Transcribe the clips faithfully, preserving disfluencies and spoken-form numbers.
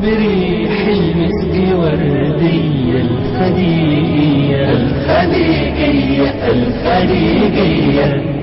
بريح المسك وردية الخليجية الخليجية الخليجية.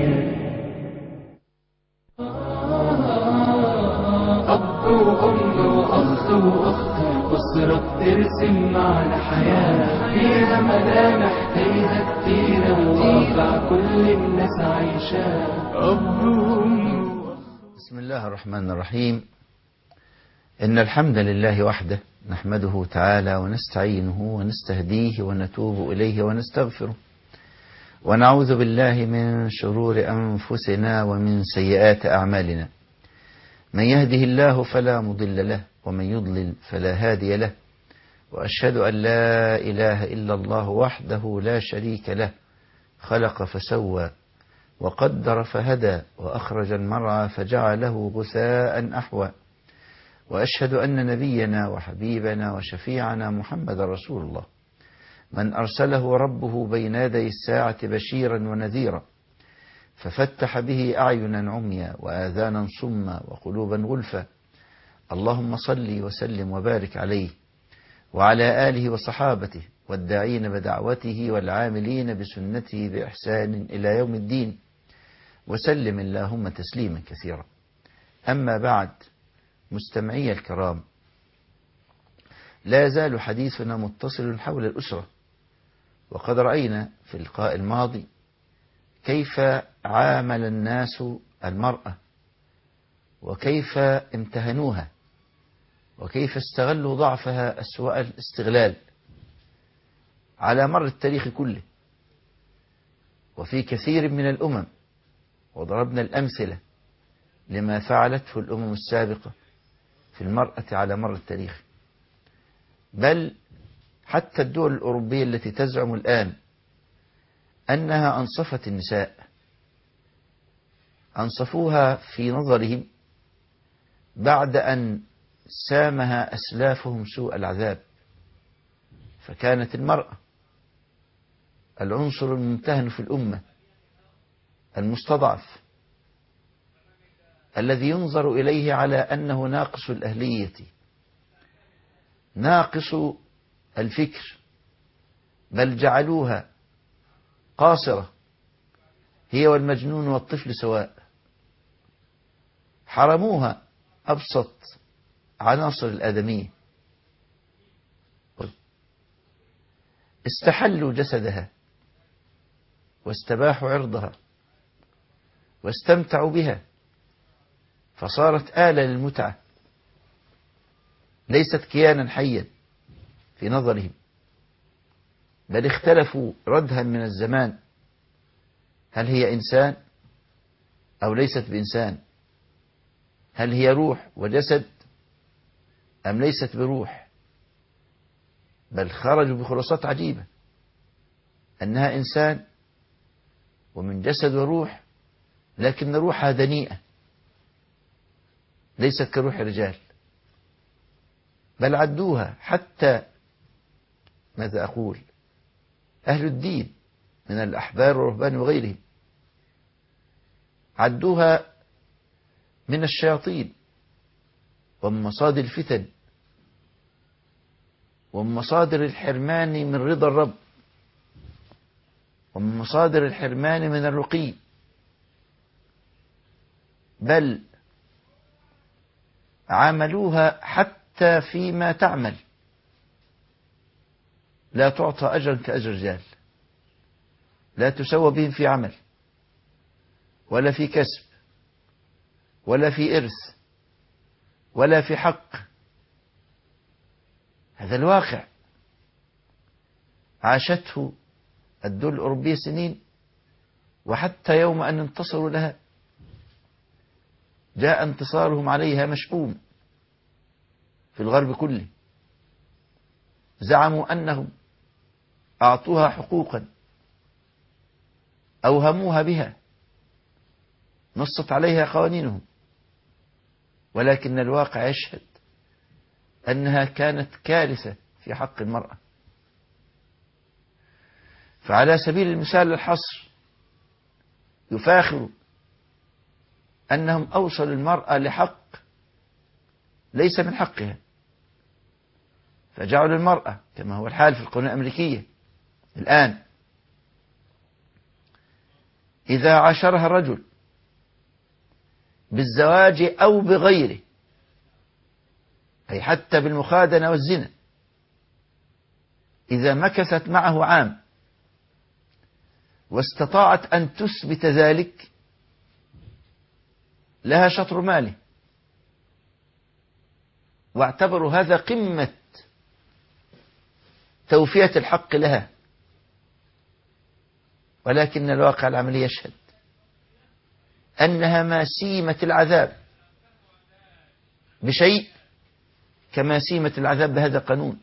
أب وأم وأخ وأخت أسرة بترسم معنا حياة فيها ملامح فيها كتيرة واقع كل الناس عايشاه. أب وأم. بسم الله الرحمن الرحيم. إن الحمد لله وحده نحمده تعالى ونستعينه ونستهديه ونتوب إليه ونستغفره، ونعوذ بالله من شرور أنفسنا ومن سيئات أعمالنا. من يهده الله فلا مضل له ومن يضلل فلا هادي له، وأشهد أن لا إله إلا الله وحده لا شريك له، خلق فسوى وقدر فهدى وأخرج المرعى فجعله غثاء أحوى. وأشهد أن نبينا وحبيبنا وشفيعنا محمد رسول الله، من أرسله ربه بين يدي الساعة بشيرا ونذيرا، ففتح به أعينا عميا وآذانا صما وقلوبا غلفا. اللهم صل وسلم وبارك عليه وعلى آله وصحابته والداعين بدعوته والعاملين بسنته بإحسان إلى يوم الدين، وسلم اللهم تسليما كثيرا. أما بعد، مستمعي الكرام، لا يزال حديثنا متصل حول الأسرة، وقد رأينا في اللقاء الماضي كيف عامل الناس المرأة، وكيف امتهنوها، وكيف استغلوا ضعفها أسوأ الاستغلال على مر التاريخ كله وفي كثير من الأمم. وضربنا الأمثلة لما فعلته الأمم السابقة في المرأة على مر التاريخ، بل حتى الدول الأوروبية التي تزعم الآن أنها أنصفت النساء أنصفوها في نظرهم بعد أن سامها أسلافهم سوء العذاب. فكانت المرأة العنصر الممتهن في الأمة، المستضعف، الذي ينظر إليه على أنه ناقص الأهلية، ناقص الفكر، بل جعلوها قاصرة، هي والمجنون والطفل سواء. حرموها أبسط عناصر الآدمية، استحلوا جسدها واستباحوا عرضها واستمتعوا بها، فصارت آلة للمتعة، ليست كيانا حيا في نظرهم، بل اختلفوا ردها من الزمان، هل هي إنسان أو ليست بإنسان؟ هل هي روح وجسد أم ليست بروح؟ بل خرجوا بخلاصات عجيبة أنها إنسان ومن جسد وروح، لكن روحها دنيئة ليست كروح الرجال. بل عدوها حتى ماذا أقول أهل الدين من الأحبار والرهبان وغيرهم، عدوها من الشياطين ومن مصادر الفتن ومن مصادر الحرمان من رضا الرب ومن مصادر الحرمان من الرقي. بل عاملوها حتى فيما تعمل لا تعطى أجرا كأجر الرجال، لا تسوى بهم في عمل ولا في كسب ولا في إرث ولا في حق. هذا الواقع عاشته الدول الأوروبية سنين، وحتى يوم أن انتصروا لها جاء انتصارهم عليها مشؤوم في الغرب كله. زعموا أنهم أعطوها حقوقا، أوهموها بها، نصت عليها قوانينهم، ولكن الواقع يشهد أنها كانت كارثة في حق المرأة. فعلى سبيل المثال الحصر يفاخر أنهم أوصلوا المرأة لحق ليس من حقها، فجعلوا المرأة كما هو الحال في القانون الأمريكية الآن إذا عاشرها الرجل بالزواج أو بغيره، أي حتى بالمخادنة والزنا، إذا مكثت معه عام واستطاعت أن تثبت ذلك لها شطر ماله، واعتبروا هذا قمة توفية الحق لها. ولكن الواقع العملي يشهد أنها ما سيمة العذاب بشيء كما سيمة العذاب بهذا القانون،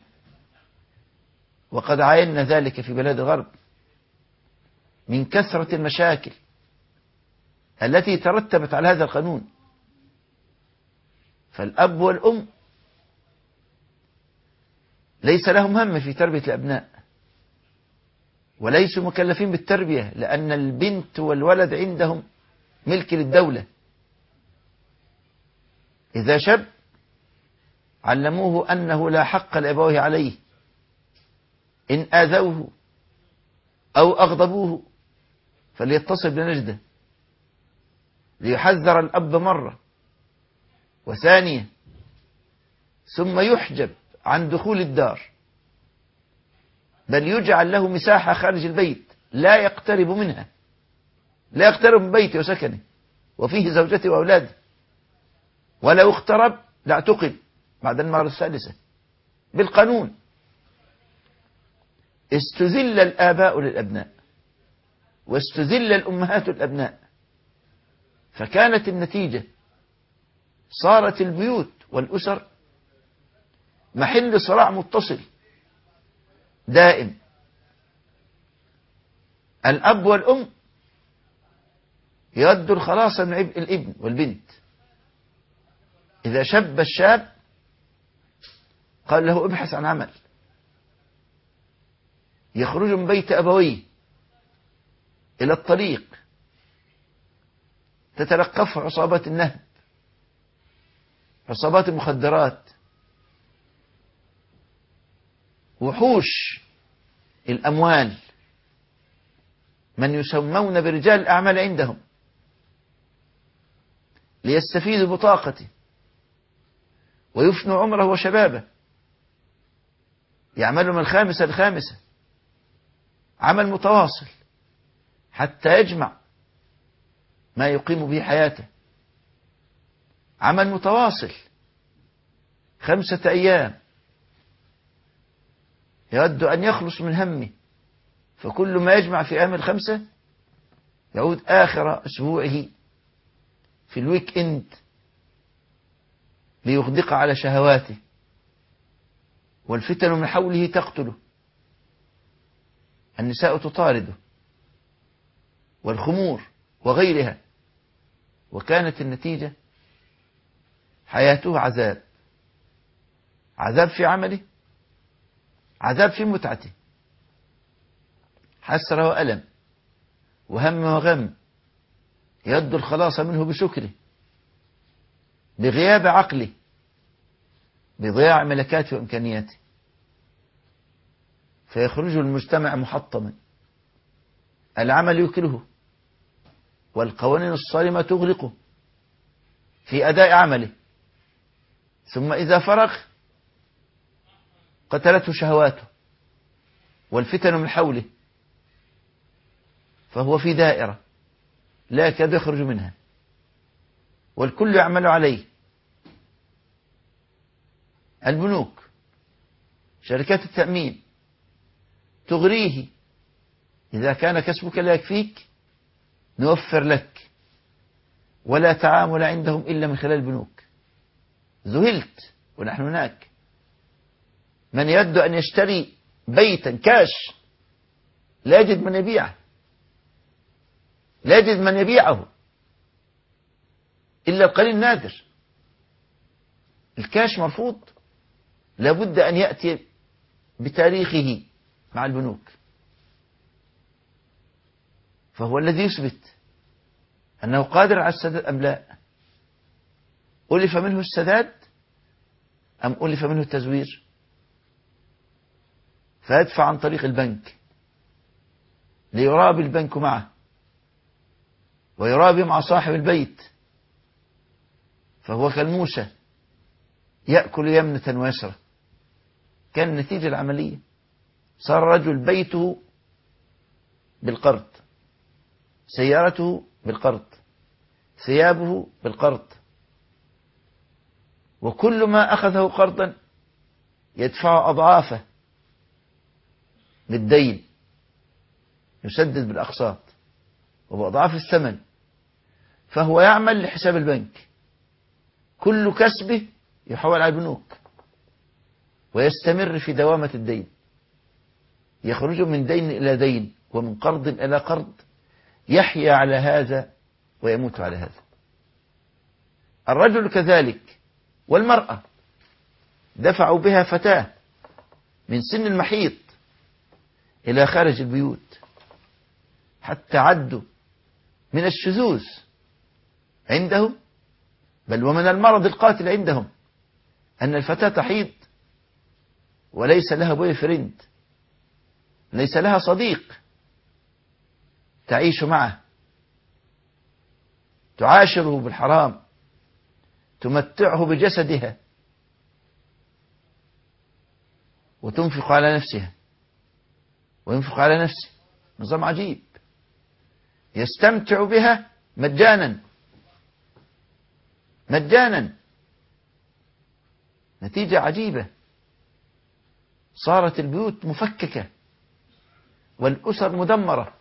وقد عاينا ذلك في بلاد الغرب من كثرة المشاكل التي ترتبت على هذا القانون. فالأب والأم ليس لهم هم في تربية الأبناء، وليسوا مكلفين بالتربية، لأن البنت والولد عندهم ملك للدولة. إذا شب علموه أنه لا حق لأبويه عليه إن آذوه أو أغضبوه فليتصل بنجدة ليحذر الأب مرة وثانية، ثم يحجب عن دخول الدار، بل يجعل له مساحة خارج البيت لا يقترب منها، لا يقترب من بيته وسكنه وفيه زوجته وأولاده، ولو اقترب لاعتقل بعد المرة السادسة بالقانون. استذل الآباء للأبناء واستذل الأمهات للأبناء، فكانت النتيجة صارت البيوت والأسر محل صراع متصل دائم. الأب والأم يودوا الخلاص من عبء الابن والبنت. إذا شب الشاب قال له ابحث عن عمل، يخرج من بيت أبويه إلى الطريق تتلقفه عصابات النهب، عصابات المخدرات، وحوش الأموال، من يسمون برجال الأعمال عندهم ليستفيدوا بطاقته ويفنوا عمره وشبابه، يعملوا من الخامسة الخامسة عمل متواصل حتى يجمع ما يقيم به حياته، عمل متواصل خمسة أيام يود أن يخلص من همه، فكل ما يجمع في أيام الخمسة يعود آخر أسبوعه في الويك إند ليغدق على شهواته، والفتن من حوله تقتله، النساء تطارده والخمور وغيرها، وكانت النتيجة حياته عذاب، عذاب في عمله، عذاب في متعته، حسرة وألم وهم وغم، يد الخلاص منه بسكره، بغياب عقله، بضياع ملكاته وإمكانياته، فيخرج المجتمع محطما، العمل يكره والقوانين الصارمة تغرقه في أداء عمله، ثم إذا فرغ قتلته شهواته والفتن من حوله، فهو في دائرة لا يكاد يخرج منها والكل يعمل عليه. البنوك، شركات التأمين تغريه، إذا كان كسبك لا يكفيك نوفر لك، ولا تعامل عندهم إلا من خلال البنوك. ذهلت ونحن هناك من يود أن يشتري بيتا كاش لا يجد من يبيعه، لا يجد من يبيعه إلا القليل النادر. الكاش مرفوض، لابد أن يأتي بتاريخه مع البنوك، فهو الذي يثبت أنه قادر على السداد أم لا. ألف منه السداد أم ألف منه التزوير؟ فيدفع عن طريق البنك ليرابي البنك معه ويرابي مع صاحب البيت، فهو كالموسى يأكل يمنة ويسرى. كان النتيجة العملية صار رجل بيته بالقرض، سيارته بالقرض، ثيابه بالقرض، وكل ما أخذه قرضا يدفع أضعافه بالدين، يسدد بالأقساط وبأضعاف الثمن، فهو يعمل لحساب البنك، كل كسبه يحول على البنوك ويستمر في دوامة الدين، يخرج من دين إلى دين ومن قرض إلى قرض، يحيا على هذا ويموت على هذا. الرجل كذلك، والمرأة دفعوا بها فتاة من سن المحيط إلى خارج البيوت، حتى عدوا من الشذوذ عندهم، بل ومن المرض القاتل عندهم، أن الفتاة تحيض وليس لها بوي فريند، ليس لها صديق تعيش معه، تعاشره بالحرام، تمتعه بجسدها وتنفق على نفسها وينفق على نفسه. نظام عجيب، يستمتع بها مجانا مجانا. نتيجة عجيبة، صارت البيوت مفككة والأسر مدمرة،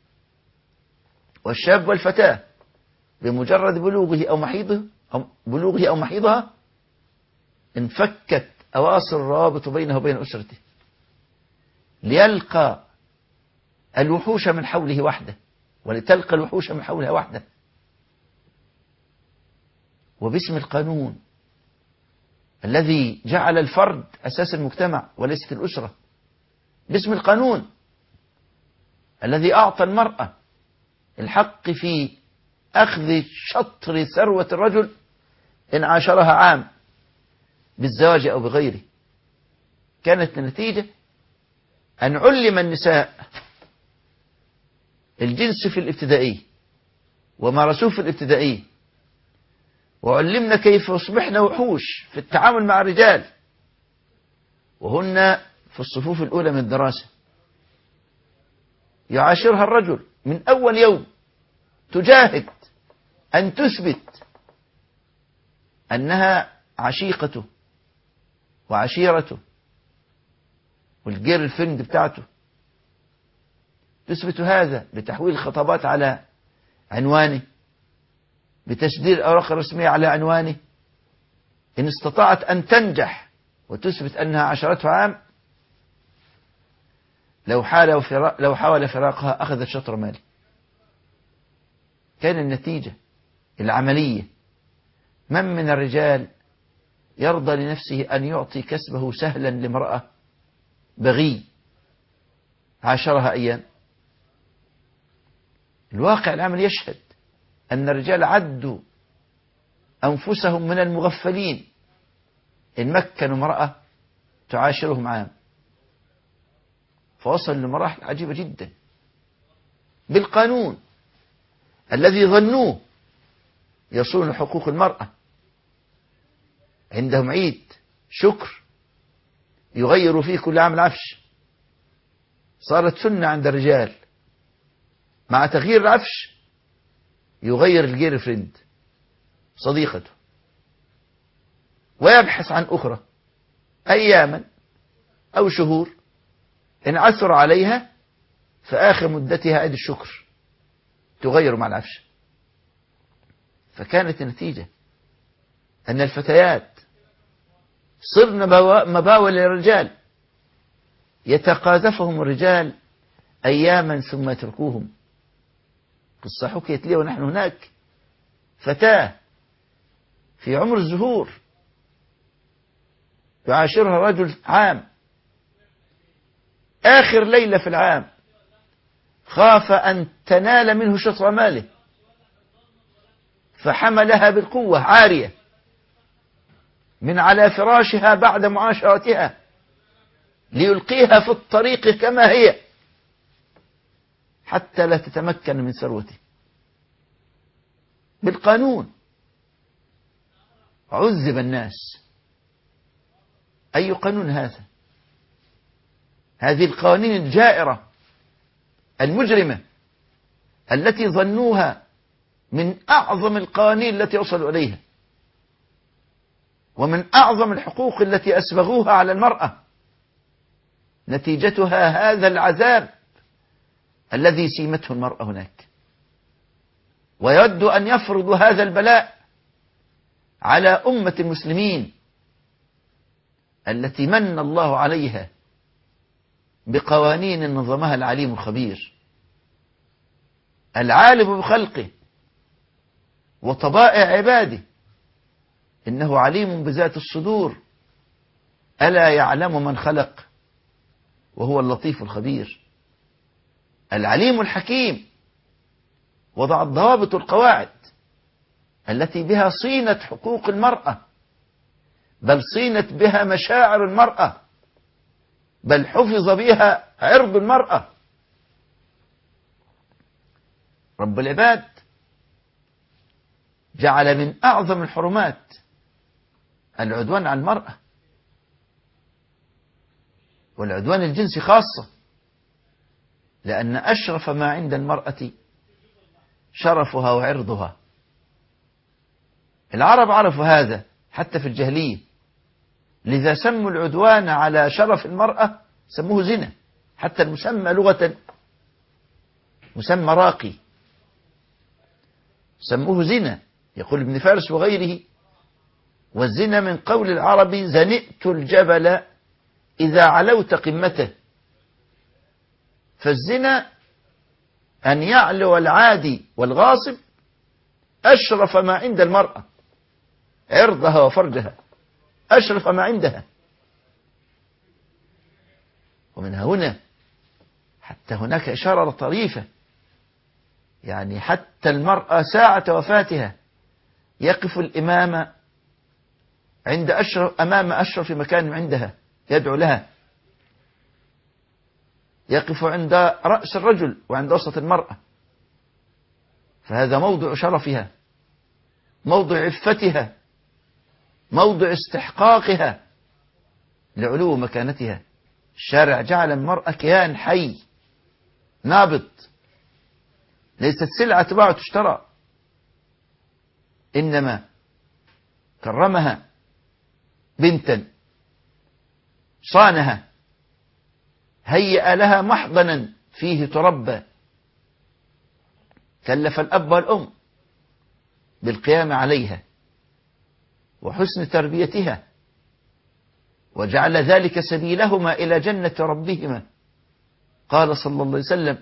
والشاب والفتاة بمجرد بلوغه أو محيضه أو بلوغه أو محيضها انفكت أواصر الروابط بينه وبين أسرته، ليلقى الوحوش من حوله وحده ولتلقى الوحوش من حولها وحده. وباسم القانون الذي جعل الفرد أساس المجتمع وليست الأسرة، باسم القانون الذي أعطى المرأة الحق في أخذ شطر ثروة الرجل إن عاشرها عام بالزواج أو بغيره، كانت النتيجة أن علم النساء الجنس في الابتدائي ومارسوه في الابتدائي، وعلمنا كيف يصبحن وحوش في التعامل مع الرجال وهن في الصفوف الأولى من الدراسة. يعاشرها الرجل من أول يوم، تجاهد أن تثبت أنها عشيقته وعشيرته والجير الفرند بتاعته، تثبت هذا بتحويل الخطابات على عنوانه، بتسجيل الأوراق الرسمية على عنوانه. إن استطاعت أن تنجح وتثبت أنها عشرته عام، لو حال فراق لو حاول فراقها أخذت شطر مالي. كان النتيجة العملية من من الرجال يرضى لنفسه أن يعطي كسبه سهلا لامرأة بغي عاشرها أيام؟ الواقع العملي يشهد أن الرجال عدوا أنفسهم من المغفلين إن مكنوا امرأة تعاشرهم عام، فوصل لمراحل عجيبة جدا بالقانون الذي ظنوه يصون حقوق المرأة. عندهم عيد شكر يغيروا فيه كل عام العفش، صارت سنة عند الرجال مع تغيير العفش يغير الجير فريند صديقته ويبحث عن أخرى أياما أو شهور إن عثر عليها في آخر مدتها عيد الشكر تغير مع العفش. فكانت النتيجة أن الفتيات صرن مباوى للرجال، يتقاذفهم الرجال أياما ثم يتركوهم. قصة حكيت لي ونحن هناك، فتاة في عمر الزهور يعاشرها رجل عام، آخر ليلة في العام خاف أن تنال منه شطر ماله فحملها بالقوة عارية من على فراشها بعد معاشرتها ليلقيها في الطريق كما هي حتى لا تتمكن من ثروته بالقانون. عذب الناس. أي قانون هذا؟ هذه القوانين الجائرة المجرمة التي ظنوها من أعظم القوانين التي وصلوا إليها، ومن أعظم الحقوق التي أسبغوها على المرأة، نتيجتها هذا العذاب الذي سيمته المرأة هناك. ويود أن يفرض هذا البلاء على أمة المسلمين التي من الله عليها بقوانين نظمها العليم الخبير العالم بخلقه وطبائع عباده، إنه عليم بذات الصدور، ألا يعلم من خلق وهو اللطيف الخبير. العليم الحكيم وضع الضوابط والقواعد التي بها صينت حقوق المرأة، بل صينت بها مشاعر المرأة، بل حفظ بها عرض المرأة. رب العباد جعل من أعظم الحرمات العدوان على المرأة، والعدوان الجنسي خاصة، لأن أشرف ما عند المرأة شرفها وعرضها. العرب عرفوا هذا حتى في الجاهلية، لذا سموا العدوان على شرف المرأة سموه زنا، حتى المسمى لغة مسمى راقي سموه زنا. يقول ابن فارس وغيره: والزنا من قول العرب زنئت الجبل إذا علوت قمته. فالزنا أن يعلو العادي والغاصب أشرف ما عند المرأة، عرضها وفرجها أشرف ما عندها. ومن هنا حتى هناك إشارة طريفة، يعني حتى المرأة ساعة وفاتها يقف الإمام عند أشرف أمام أشرف مكان عندها يدعو لها، يقف عند رأس الرجل وعند وسط المرأة، فهذا موضع شرفها، موضع عفتها، موضع استحقاقها لعلو مكانتها. الشارع جعل المرأة كيان حي نابض، ليست سلعة تباع وتشترى، إنما كرمها بنتا، صانها، هيأ لها محضنا فيه تربى، كلف الأب والأم بالقيام عليها وحسن تربيتها، وجعل ذلك سبيلهما إلى جنة ربهما. قال صلى الله عليه وسلم: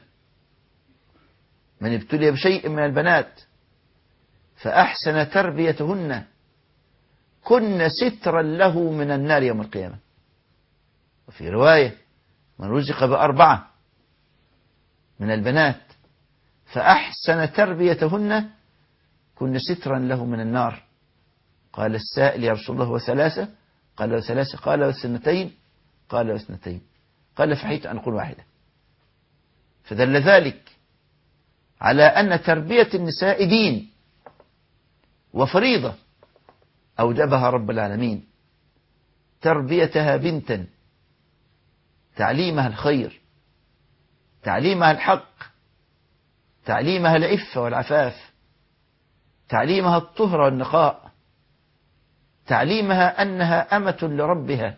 من ابتلي بشيء من البنات فأحسن تربيتهن كن سترا له من النار يوم القيامة. وفي رواية: من رزق بأربعة من البنات فأحسن تربيتهن كن سترا له من النار. قال السائل: يا رسول الله وثلاثة؟ قال وثلاثة. قال وسنتين؟ قال وسنتين. قال فحيت أن أقول واحدة. فدل ذلك على أن تربية النساء دين وفريضة أوجبها رب العالمين، تربيتها بنتا، تعليمها الخير، تعليمها الحق، تعليمها العفة والعفاف، تعليمها الطهر والنقاء، تعليمها أنها أمة لربها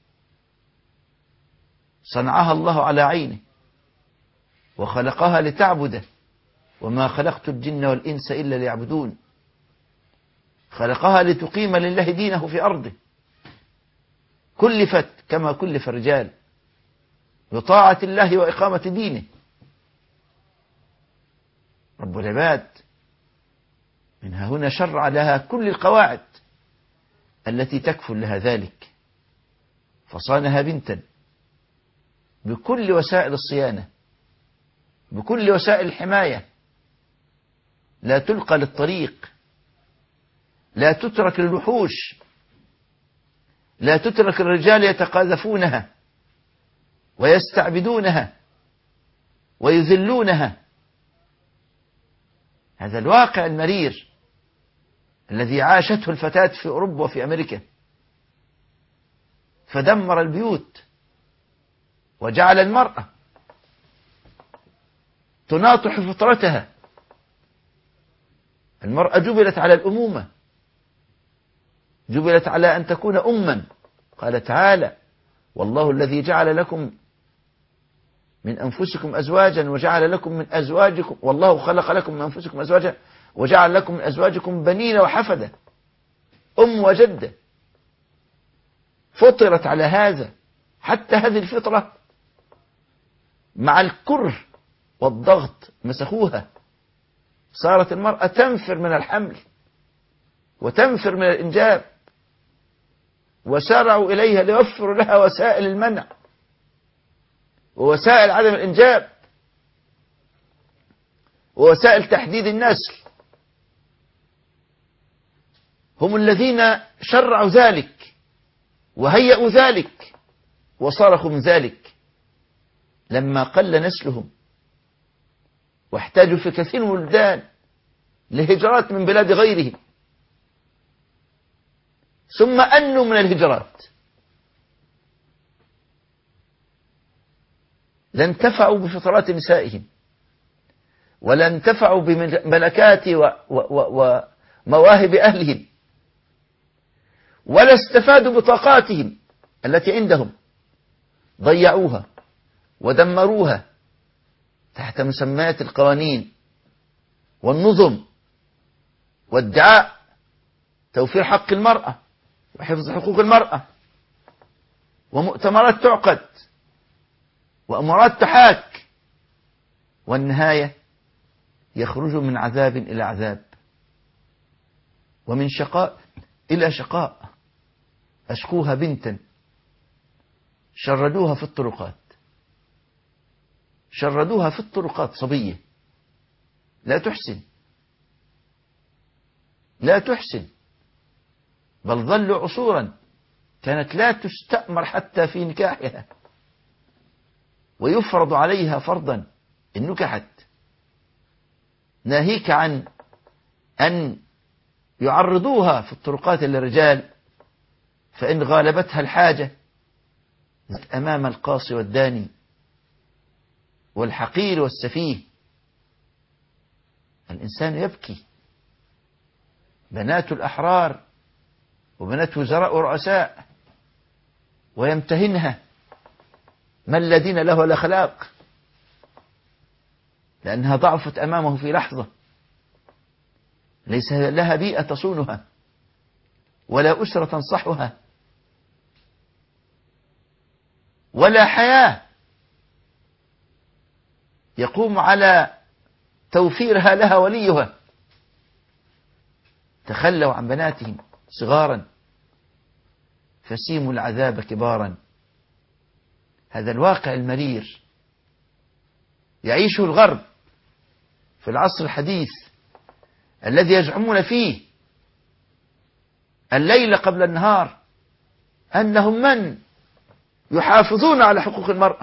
صنعها الله على عينه وخلقها لتعبده، وما خلقت الجن والإنس إلا ليعبدون. خلقها لتقيم لله دينه في أرضه، كلفت كما كلف الرجال بطاعة الله وإقامة دينه. رب العباد منها هنا شرع لها كل القواعد التي تكفل لها ذلك، فصانها بنتا بكل وسائل الصيانة، بكل وسائل الحماية، لا تلقى للطريق، لا تترك للوحوش، لا تترك الرجال يتقاذفونها ويستعبدونها ويذلونها. هذا الواقع المرير الذي عاشته الفتاة في أوروبا وفي أمريكا، فدمر البيوت وجعل المرأة تناطح فطرتها. المرأة جبلت على الأمومة، جبلت على أن تكون أما. قال تعالى: والله الذي جعل لكم من أنفسكم أزواجا وجعل لكم من أزواجكم والله خلق لكم من أنفسكم أزواجا وجعل لكم من أزواجكم بنين وحفدة. أم وجدة فطرت على هذا. حتى هذه الفطرة مع الكره والضغط مسخوها، صارت المرأة تنفر من الحمل وتنفر من الإنجاب، وسارعوا إليها ليوفروا لها وسائل المنع ووسائل عدم الإنجاب ووسائل تحديد النسل. هم الذين شرعوا ذلك وهيئوا ذلك وصرخوا من ذلك لما قل نسلهم، واحتاجوا في كثير من البلدان لهجرات من بلاد غيرهم، ثم أنوا من الهجرات. لا انتفعوا بفطرات نسائهم، ولا انتفعوا بملكات ومواهب أهلهم، ولا استفادوا بطاقاتهم التي عندهم، ضيعوها ودمروها تحت مسميات القوانين والنظم وادعاء توفير حق المرأة وحفظ حقوق المرأة، ومؤتمرات تعقد وأمارات تحاك، والنهاية يخرج من عذاب إلى عذاب ومن شقاء إلى شقاء. أشقوها بنتا شردوها في الطرقات، شردوها في الطرقات صبية لا تحسن لا تحسن بل ظلوا عصورا كانت لا تستأمر حتى في نكاحها، ويفرض عليها فرضا إن نكحت، ناهيك عن أن يعرضوها في الطرقات للرجال، فإن غالبتها الحاجة أمام القاصي والداني والحقير والسفيه. الإنسان يبكي. بنات الأحرار وبنات وزراء ورؤساء ويمتهنها ما الذين له الأخلاق، لأنها ضعفت أمامه في لحظة، ليس لها بيئة تصونها ولا أسرة تنصحها ولا حياة يقوم على توفيرها لها وليها. تخلوا عن بناتهم صغارا فسيموا العذاب كبارا. هذا الواقع المرير يعيشه الغرب في العصر الحديث الذي يزعمون فيه الليل قبل النهار أنهم من يحافظون على حقوق المرأة.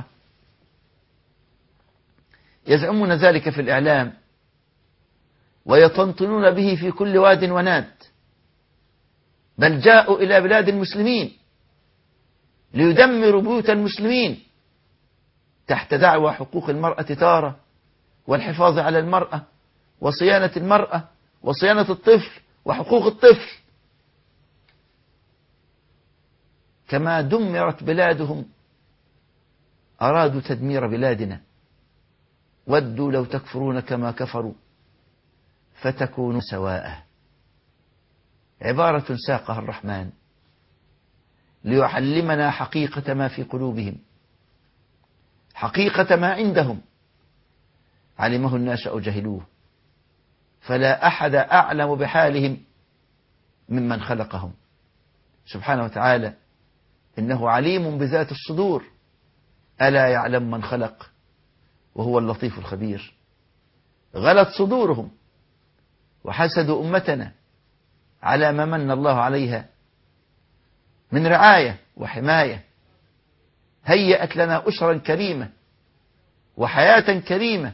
يزعمون ذلك في الإعلام ويطنطنون به في كل واد وناد، بل جاءوا إلى بلاد المسلمين ليدمروا بيوت المسلمين تحت دعوى حقوق المرأة تارة، والحفاظ على المرأة وصيانة المرأة وصيانة الطفل وحقوق الطفل. كما دمرت بلادهم أرادوا تدمير بلادنا. ودوا لو تكفرون كما كفروا فتكونوا سواء. عبارة ساقها الرحمن ليعلمنا حقيقة ما في قلوبهم، حقيقة ما عندهم، علمه الناس أو جهلوه، فلا أحد أعلم بحالهم ممن خلقهم سبحانه وتعالى. إنه عليم بذات الصدور، ألا يعلم من خلق وهو اللطيف الخبير. غلت صدورهم وحسدوا أمتنا على ما من الله عليها من رعاية وحماية هيأت لنا أسرا كريمة وحياة كريمة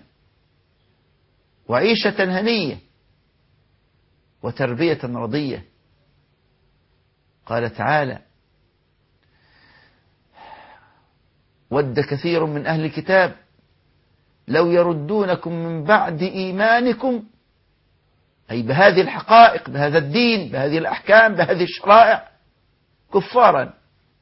وعيشة هنية وتربية رضية. قال تعالى: ود كثير من أهل الكتاب لو يردونكم من بعد إيمانكم، أي بهذه الحقائق، بهذا الدين، بهذه الأحكام، بهذه الشرائع، كفارا.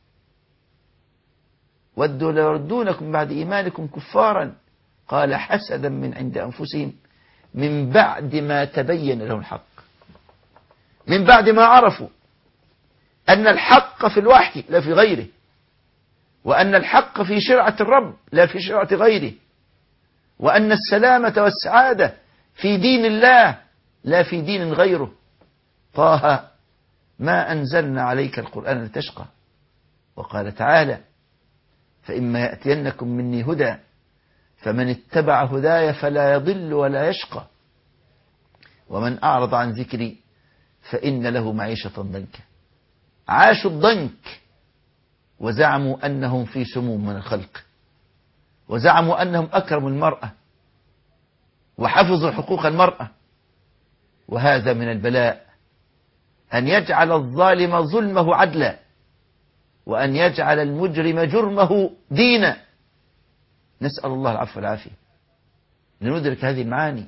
ودوا لو يردونكم من بعد إيمانكم كفارا، قال حسدا من عند أنفسهم من بعد ما تبين لهم الحق، من بعد ما عرفوا أن الحق في الوحي لا في غيره، وأن الحق في شرعة الرب لا في شرعة غيره، وأن السلامة والسعادة في دين الله لا في دين غيره. طه: ما أنزلنا عليك القرآن لتشقى. وقال تعالى: فإما يأتينكم مني هدى فمن اتبع هداي فلا يضل ولا يشقى ومن أعرض عن ذكري فإن له معيشة ضنكا. عاشوا الضنك وزعموا أنهم في سموم من الخلق، وزعموا أنهم أكرموا المرأة وحفظوا حقوق المرأة. وهذا من البلاء، أن يجعل الظالم ظلمه عدلا، وأن يجعل المجرم جرمه دينا. نسأل الله العفو والعافية. لندرك هذه المعاني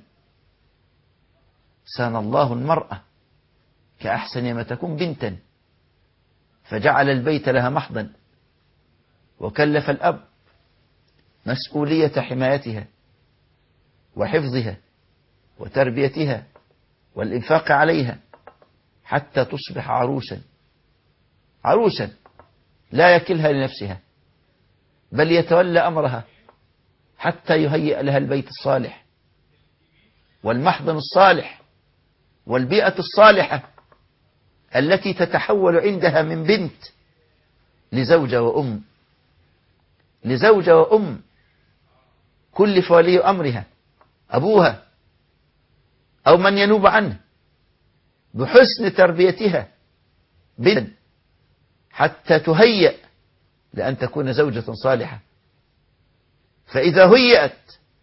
سان الله المرأة كأحسن ما تكون بنتا، فجعل البيت لها محضا، وكلف الأب مسؤولية حمايتها وحفظها وتربيتها والإنفاق عليها حتى تصبح عروسا عروسا لا يكلها لنفسها، بل يتولى أمرها حتى يهيئ لها البيت الصالح والمحضن الصالح والبيئة الصالحة التي تتحول عندها من بنت لزوجة وأم، لزوجة وأم كلف ولي أمرها أبوها أو من ينوب عنه بحسن تربيتها بنت حتى تهيأ لأن تكون زوجة صالحة. فإذا هيأت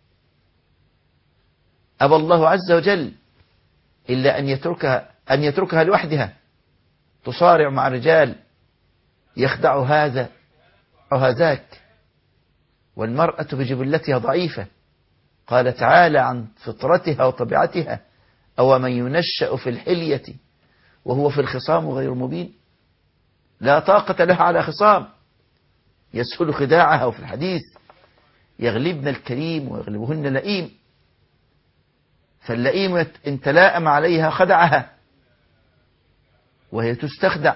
أبى الله عز وجل إلا أن يتركها أن يتركها لوحدها تصارع مع رجال يخدع هذا أو هذاك، والمرأة بجبلتها ضعيفة. قال تعالى عن فطرتها وطبيعتها: أو من ينشأ في الحلية وهو في الخصام غير مبين. لا طاقة لها على خصام يسهل خداعها. وفي الحديث: يغلبن الكريم ويغلبهن اللئيم، فاللئيم إن تلاءم عليها خدعها وهي تستخدع،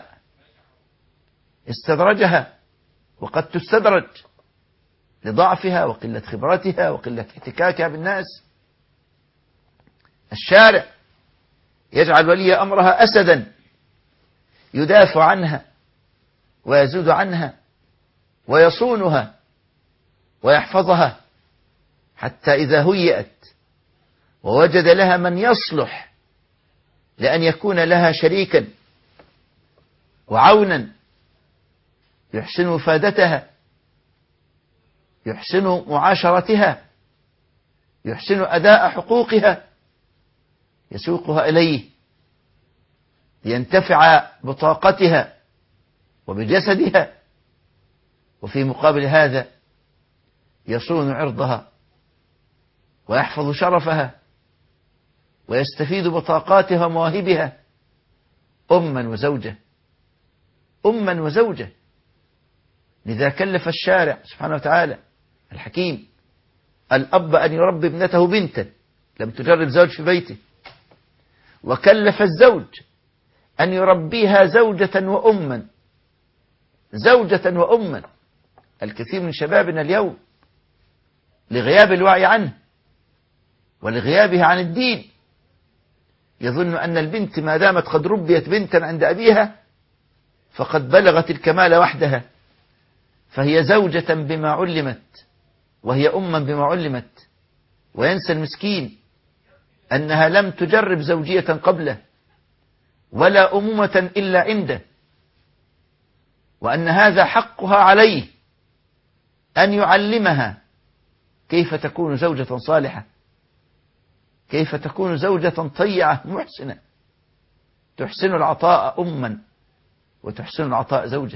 استدرجها وقد تستدرج لضعفها وقلة خبرتها وقلة احتكاكها بالناس. الشارع يجعل ولي أمرها أسدا يدافع عنها ويزود عنها ويصونها ويحفظها، حتى إذا هيئت ووجد لها من يصلح لأن يكون لها شريكا وعونا يحسن مفادتها، يحسن معاشرتها، يحسن أداء حقوقها، يسوقها إليه لينتفع بطاقتها وبجسدها، وفي مقابل هذا يصون عرضها ويحفظ شرفها ويستفيد بطاقاتها ومواهبها. أما وزوجة أما وزوجة لذا كلف الشارع سبحانه وتعالى الحكيم الأب أن يربي ابنته بنتا لم تجرب زوج في بيته، وكلف الزوج أن يربيها زوجة وأما زوجة وأما. الكثير من شبابنا اليوم لغياب الوعي عنه ولغيابها عن الدين يظن أن البنت ما دامت قد ربيت بنتا عند أبيها فقد بلغت الكمال وحدها، فهي زوجة بما علمت وهي أما بما علمت، وينسى المسكين أنها لم تجرب زوجية قبله ولا أمومة إلا عنده، وأن هذا حقها عليه أن يعلمها كيف تكون زوجة صالحة، كيف تكون زوجة طيعة محسنة، تحسن العطاء أما وتحسن العطاء زوجة.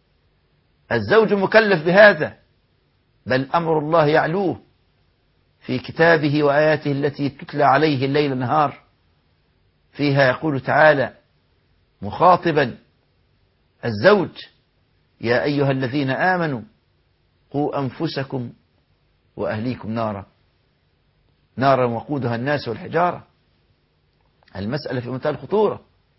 الزوج مكلف بهذا، بل أمر الله يعلوه في كتابه وآياته التي تتلى عليه الليل نهار، فيها يقول تعالى مخاطبا الزوج: يا أيها الذين آمنوا قوا أنفسكم وأهليكم نارا، نارا وقودها الناس والحجارة. المسألة في منتهى الخطورة.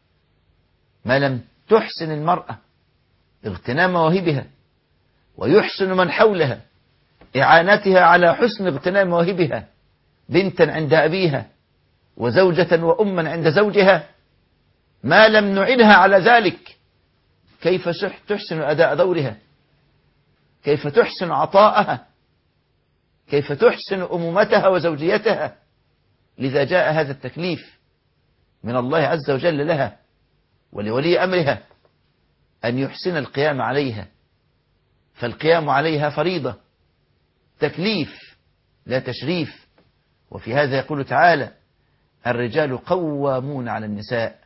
ما لم تحسن المرأة اغتنام مواهبها ويحسن من حولها إعانتها على حسن اغتنام مواهبها، بنتا عند أبيها وزوجة وأما عند زوجها، ما لم نعنها على ذلك كيف تحسن أداء دورها، كيف تحسن عطاءها، كيف تحسن أمومتها وزوجيتها. لذا جاء هذا التكليف من الله عز وجل لها ولولي أمرها أن يحسن القيام عليها، فالقيام عليها فريضة، تكليف لا تشريف. وفي هذا يقول تعالى: الرجال قوامون على النساء.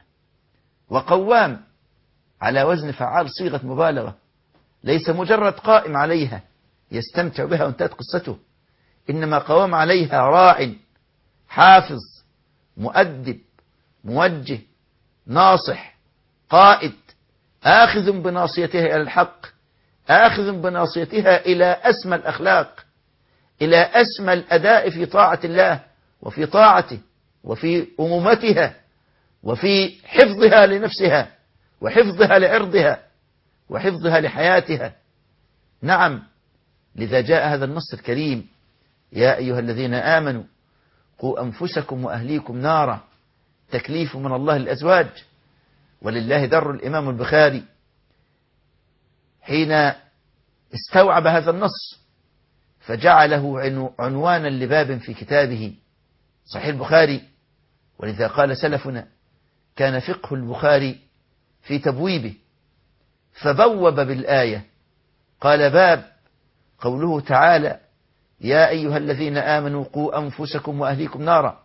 وقوام على وزن فعال، صيغة مبالغة، ليس مجرد قائم عليها يستمتع بها وانتهت قصته، إنما قوام عليها راع حافظ مؤدب موجه ناصح قائد، آخذ بناصيتها إلى الحق، آخذ بناصيتها إلى أسمى الأخلاق، إلى أسمى الأداء في طاعة الله وفي طاعته وفي أمومتها وفي حفظها لنفسها وحفظها لعرضها وحفظها لحياتها. نعم، لذا جاء هذا النص الكريم: يا أيها الذين آمنوا قوا أنفسكم وأهليكم نارا، تكليف من الله للأزواج. ولله در الإمام البخاري حين استوعب هذا النص فجعله عنوانا لباب في كتابه صحيح البخاري. ولذا قال سلفنا: كان فقه البخاري في تبويبه، فبوب بالآية قال: باب قوله تعالى: يا أيها الذين آمنوا قوا أنفسكم وأهليكم نارا.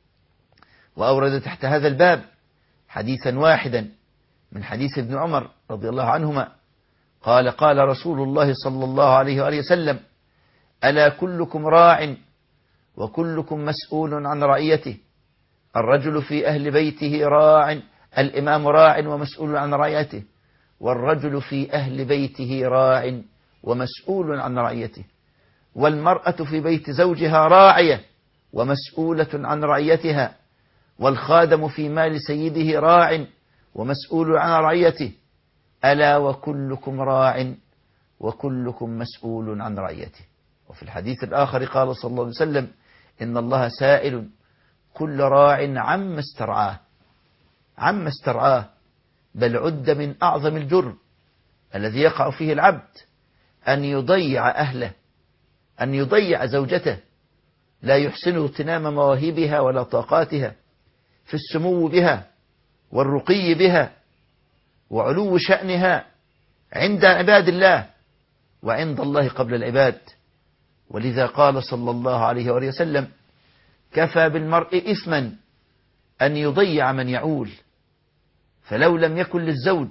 وأورد تحت هذا الباب حديثا واحدا من حديث ابن عمر رضي الله عنهما قال: قال رسول الله صلى الله عليه وآله وسلم: ألا كلكم راع وكلكم مسؤول عن رعيته، الرجل في أهل بيته راع، الإمام راع ومسؤول عن رعيته، والرجل في أهل بيته راع ومسؤول عن رعيته، والمرأة في بيت زوجها راعية ومسؤولة عن رعيتها، والخادم في مال سيده راع ومسؤول عن رعيته، ألا وكلكم راع وكلكم مسؤول عن رعيته. وفي الحديث الآخر قال صلى الله عليه وسلم: إن الله سائل كل راع عما استرعاه، عما استرعاه، بل عد من أعظم الجرم الذي يقع فيه العبد أن يضيع أهله، أن يضيع زوجته، لا يحسن اغتنام مواهبها ولا طاقاتها في السمو بها والرقي بها وعلو شأنها عند عباد الله وعند الله قبل العباد. ولذا قال صلى الله عليه وآله وسلم: كفى بالمرء إثما أن يضيع من يعول. فلو لم يكن للزوج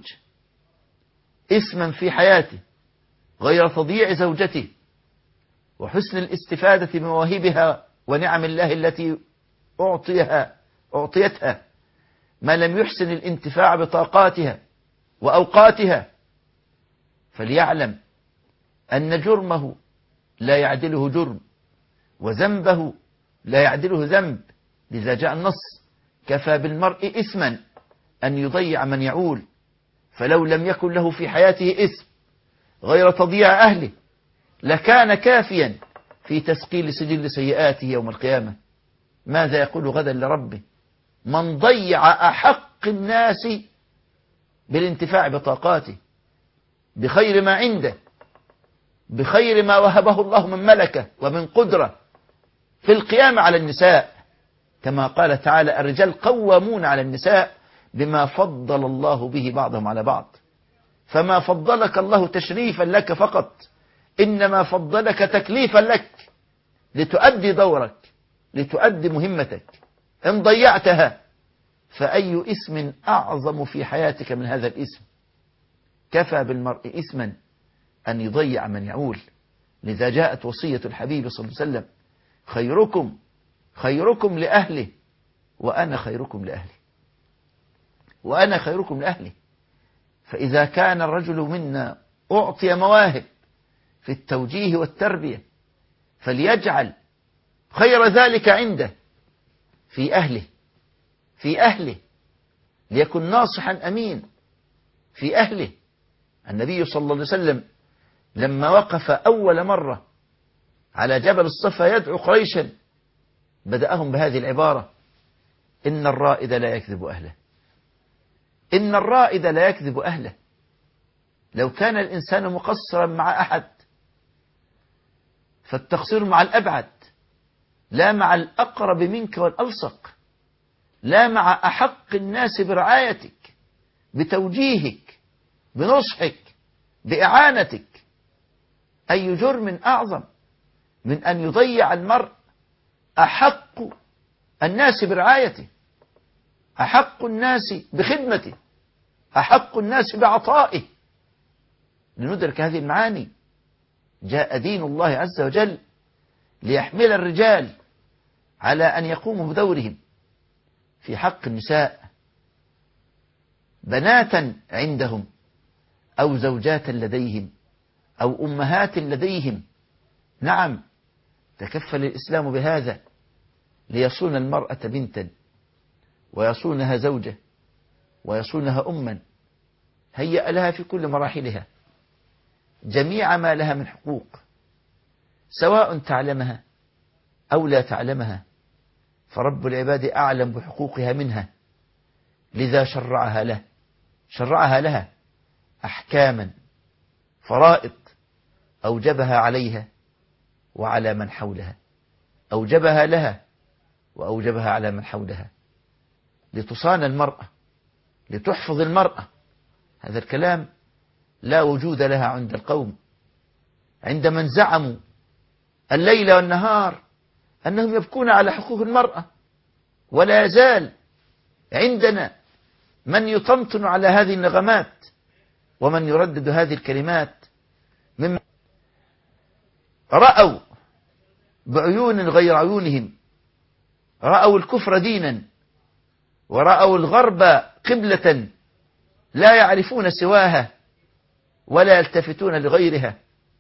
إثما في حياته غير تضييع زوجته وحسن الاستفادة بمواهبها ونعم الله التي أعطيها أعطيتها، ما لم يحسن الانتفاع بطاقاتها وأوقاتها، فليعلم أن جرمه لا يعدله جرم وذنبه لا يعدله ذنب. لذا جاء النص: كفى بالمرء إثما أن يضيع من يعول. فلو لم يكن له في حياته إثم غير تضييع أهله لكان كافيا في تثقيل سجل سيئاته يوم القيامة. ماذا يقول غدا لربه من ضيع أحق الناس بالانتفاع بطاقاته، بخير ما عنده، بخير ما وهبه الله من ملكة ومن قدرة في القيام على النساء، كما قال تعالى: الرجال قوامون على النساء بما فضل الله به بعضهم على بعض. فما فضلك الله تشريفا لك فقط إنما فضلك تكليفا لك لتؤدي دورك، لتؤدي مهمتك. إن ضيعتها فأي اسم أعظم في حياتك من هذا الاسم؟ كفى بالمرء اسما أن يضيع من يعول. لذا جاءت وصية الحبيب صلى الله عليه وسلم: خيركم خيركم لأهله وأنا خيركم لأهلي، وأنا خيركم لأهلي. فإذا كان الرجل منا أعطي مواهب في التوجيه والتربية فليجعل خير ذلك عنده في أهله، في أهله، ليكن ناصحا أمين في أهله. النبي صلى الله عليه وسلم لما وقف أول مرة على جبل الصفا يدعو قريشا بدأهم بهذه العبارة: إن الرائد لا يكذب أهله، إن الرائد لا يكذب أهله. لو كان الإنسان مقصرا مع أحد فالتقصير مع الأبعد، لا مع الأقرب منك والألصق، لا مع أحق الناس برعايتك، بتوجيهك، بنصحك، بإعانتك. أي جرم أعظم من أن يضيع المرء أحق الناس برعايته، أحق الناس بخدمته، أحق الناس بعطائه. لندرك هذه المعاني جاء دين الله عز وجل ليحمل الرجال على أن يقوموا بدورهم في حق النساء، بناتا عندهم أو زوجات لديهم أو أمهات لديهم. نعم، تكفل الإسلام بهذا ليصون المرأة بنتا، ويصونها زوجة، ويصونها أما. هيأ لها في كل مراحلها جميع ما لها من حقوق، سواء تعلمها أو لا تعلمها، فرب العباد أعلم بحقوقها منها. لذا شرعها له شرعها لها أحكاما، فرائض أوجبها عليها وعلى من حولها، أوجبها لها وأوجبها على من حولها، لتصان المرأة، لتحفظ المرأة. هذا الكلام لا وجود لها عند القوم، عند من زعموا الليل والنهار أنهم يبكون على حقوق المرأة. ولا يزال عندنا من يطمطن على هذه النغمات ومن يردد هذه الكلمات، ممن رأوا بعيون غير عيونهم، رأوا الكفر دينا، ورأوا الغرب قبلة لا يعرفون سواها ولا يلتفتون لغيرها،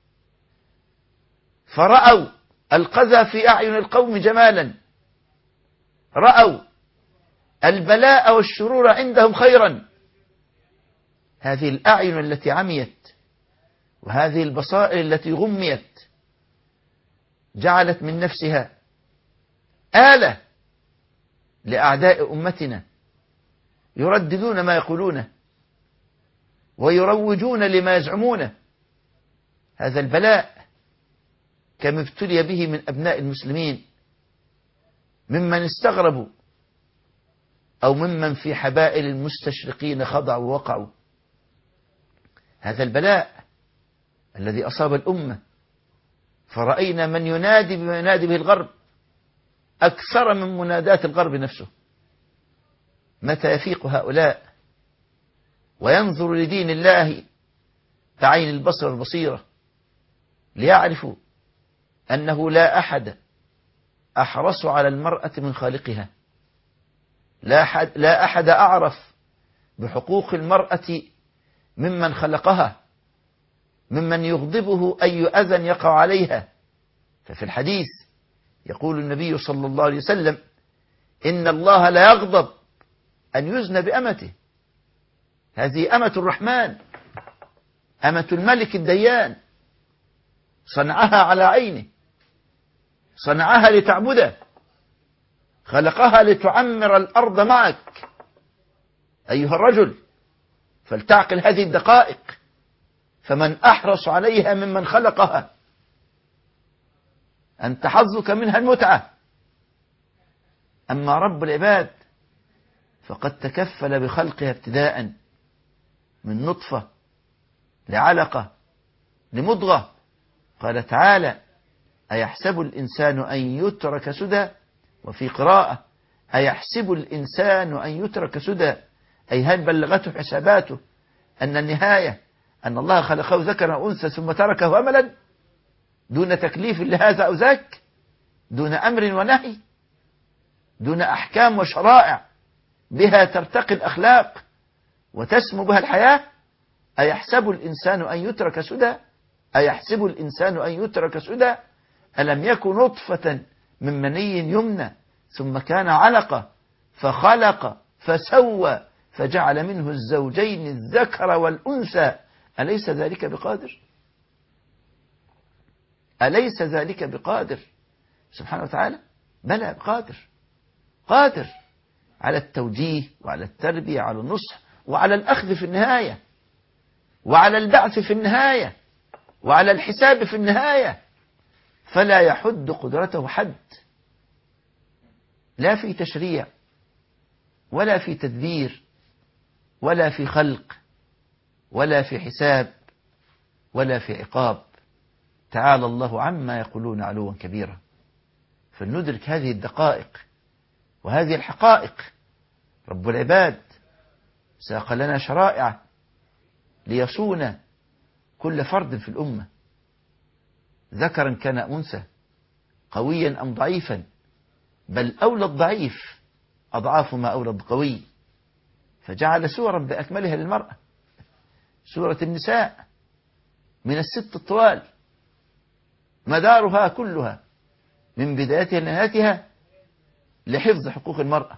فرأوا القذى في أعين القوم جمالا، رأوا البلاء والشرور عندهم خيرا. هذه الأعين التي عميت وهذه البصائر التي غميت جعلت من نفسها آلة لأعداء أمتنا يرددون ما يقولونه ويروجون لما يزعمونه. هذا البلاء كم ابتلي به من أبناء المسلمين، ممن استغربوا أو ممن في حبائل المستشرقين خضعوا ووقعوا. هذا البلاء الذي أصاب الأمة، فرأينا من ينادي بما ينادي به الغرب أكثر من منادات الغرب نفسه. متى يفيق هؤلاء وينظر لدين الله بعين البصر والبصيرة ليعرفوا أنه لا أحد أحرص على المرأة من خالقها، لا أحد, لا أحد أعرف بحقوق المرأة ممن خلقها، ممن يغضبه أي أذى يقع عليها. ففي الحديث يقول النبي صلى الله عليه وسلم: إن الله لا يغضب أن يزن بأمته. هذه أمة الرحمن، أمة الملك الديان، صنعها على عينه، صنعها لتعبده، خلقها لتعمر الأرض معك. أيها الرجل، فلتعقل هذه الدقائق، فمن أحرص عليها ممن خلقها. أنت حظك منها المتعة، أما رب العباد فقد تكفل بخلقها ابتداء من نطفة لعلقة لمضغة، قال تعالى: أيحسب الإنسان أن يترك سدى؟ وفي قراءة: أيحسب الإنسان أن يترك سدى، أي هل بلغته حساباته أن النهاية أن الله خلقه ذكرا وأنثى ثم تركه أملا دون تكليف لهذا أو ذاك، دون أمر ونهي، دون أحكام وشرائع بها ترتقي الأخلاق وتسمو بها الحياة؟ أيحسب الإنسان أن يترك سدى؟ أيحسب الإنسان أن يترك سدى؟ ألم يكن نطفة من مني يمنى ثم كان علقة فخلق فسوى فجعل منه الزوجين الذكر والأنثى أليس ذلك بقادر؟ أليس ذلك بقادر سبحانه وتعالى؟ بلى قادر، قادر على التوجيه وعلى التربية وعلى النصح وعلى الأخذ في النهاية وعلى البعث في النهاية وعلى الحساب في النهاية، فلا يحد قدرته حد، لا في تشريع ولا في تدبير ولا في خلق ولا في حساب ولا في عقاب. تعالى الله عما يقولون علوا كبيرا. فلندرك هذه الدقائق وهذه الحقائق. رب العباد ساق لنا شرائع ليصون كل فرد في الأمة، ذكرا كان أنثى، قويا أم ضعيفا، بل أولى الضعيف أضعاف ما أولى القوي، فجعل سورا بأكملها للمرأة، سورة النساء من الست الطوال مدارها كلها من بدايتها لنهايتها لحفظ حقوق المرأة،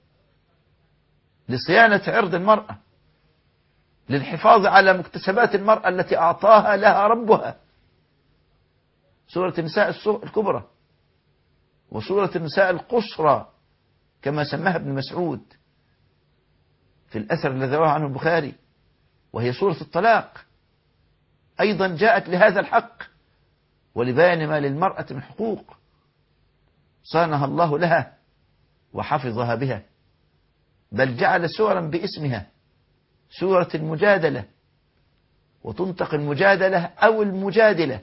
لصيانة عرض المرأة، للحفاظ على مكتسبات المرأة التي أعطاها لها ربها. سورة النساء الكبرى وسورة النساء القصرى كما سماها ابن مسعود في الأثر الذي رواه عنه البخاري، وهي سورة الطلاق، أيضا جاءت لهذا الحق ولبيان ما للمرأة من حقوق صانها الله لها وحفظها بها، بل جعل سورا باسمها، سورة المجادلة، وتنطق المجادلة أو المجادلة،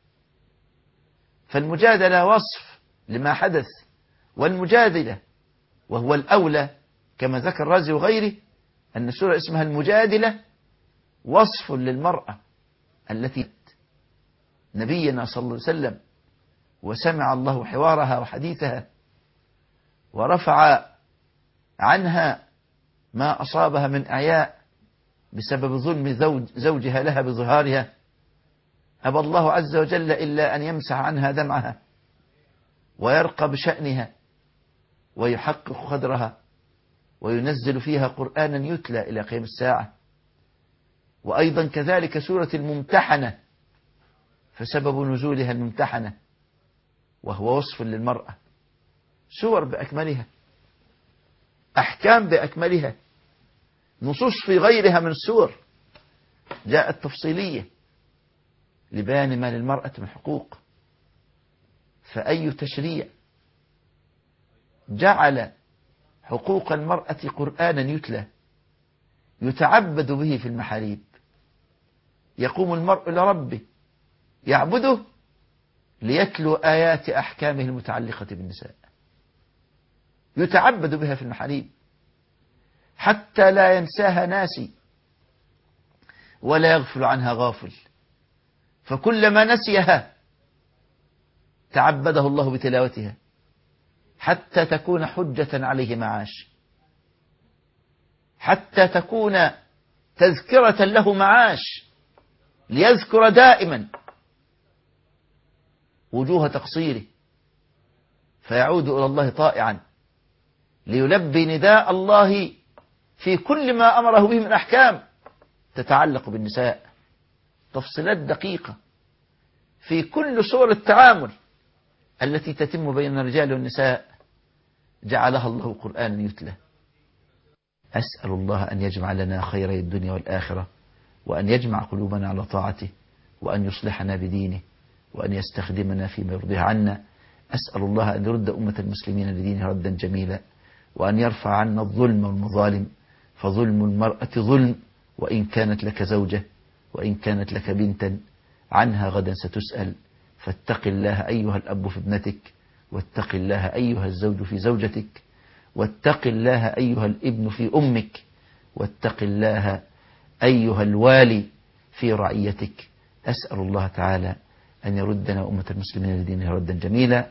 فالمجادلة وصف لما حدث، والمجادلة وهو الأولى كما ذكر الرازي وغيره أن السورة اسمها المجادلة وصف للمرأة التي نبينا صلى الله عليه وسلم وسمع الله حوارها وحديثها ورفع عنها ما أصابها من أعياء بسبب ظلم زوج زوجها لها بظهارها، أبى الله عز وجل إلا أن يمسح عنها دمعها ويرقى بشأنها ويحقق قدرها وينزل فيها قرآنا يتلى إلى قيام الساعة. وأيضا كذلك سورة الممتحنة، فسبب نزولها الممتحنة وهو وصف للمرأة، سور بأكملها، أحكام بأكملها، نصوص في غيرها من السور جاءت تفصيلية لبيان ما للمرأة من حقوق. فأي تشريع جعل حقوق المرأة قرآنا يتلى يتعبد به في المحاريب، يقوم المرء لربه يعبده ليتلو آيات أحكامه المتعلقة بالنساء، يتعبد بها في المحاريب حتى لا ينساها ناسي ولا يغفل عنها غافل، فكلما نسيها تعبده الله بتلاوتها حتى تكون حجة عليه معاش، حتى تكون تذكرة له معاش، ليذكر دائما وجوه تقصيره فيعود إلى الله طائعا ليلبي نداء الله في كل ما أمره به من أحكام تتعلق بالنساء، تفصيلات دقيقة في كل صور التعامل التي تتم بين الرجال والنساء جعلها الله قرآنا يتلى. أسأل الله أن يجمع لنا خيري الدنيا والآخرة، وأن يجمع قلوبنا على طاعته، وأن يصلحنا بدينه، وأن يستخدمنا فيما يرضيه عنا. أسأل الله أن يرد أمة المسلمين لدينه ردا جميلا، وأن يرفع عنا الظلم والمظالم، فظلم المرأة ظلم وإن كانت لك زوجة وإن كانت لك بنتا. عنها غدا ستسأل. فاتق الله أيها الأب في ابنتك، واتق الله أيها الزوج في زوجتك، واتق الله أيها الابن في أمك، واتق الله أيها الوالي في رعيتك. أسأل الله تعالى أن يردنا أمة المسلمين لدينه ردا جميلا.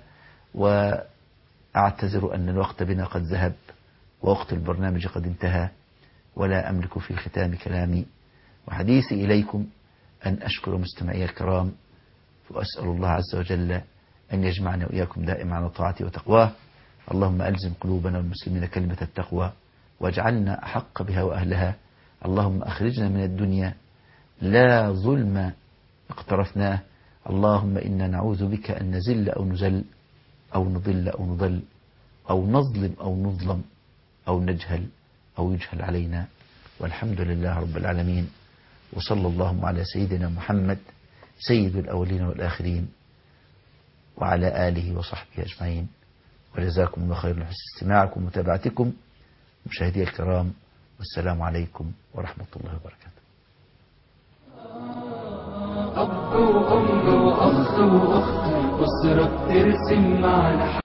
وأعتذر أن الوقت بنا قد ذهب، ووقت البرنامج قد انتهى، ولا أملك في ختام كلامي وحديثي إليكم أن أشكر مستمعي الكرام، وأسأل الله عز وجل أن يجمعنا وإياكم دائما على طاعته وتقواه. اللهم ألزم قلوبنا والمسلمين كلمة التقوى، واجعلنا أحق بها وأهلها. اللهم أخرجنا من الدنيا لا ظلم اقترفناه. اللهم إنا نعوذ بك أن نزل أو نزل أو نضل أو نضل أو نظلم أو نظلم أو نجهل أو يجهل علينا. والحمد لله رب العالمين، وصلى اللهم على سيدنا محمد سيد الأولين والآخرين وعلى آله وصحبه أجمعين. وجزاكم الله خير لحسن استماعكم ومتابعتكم مشاهدي الكرام، والسلام عليكم ورحمة الله وبركاته. أب وأم وأخ وأخت، أسرة بترسم معنا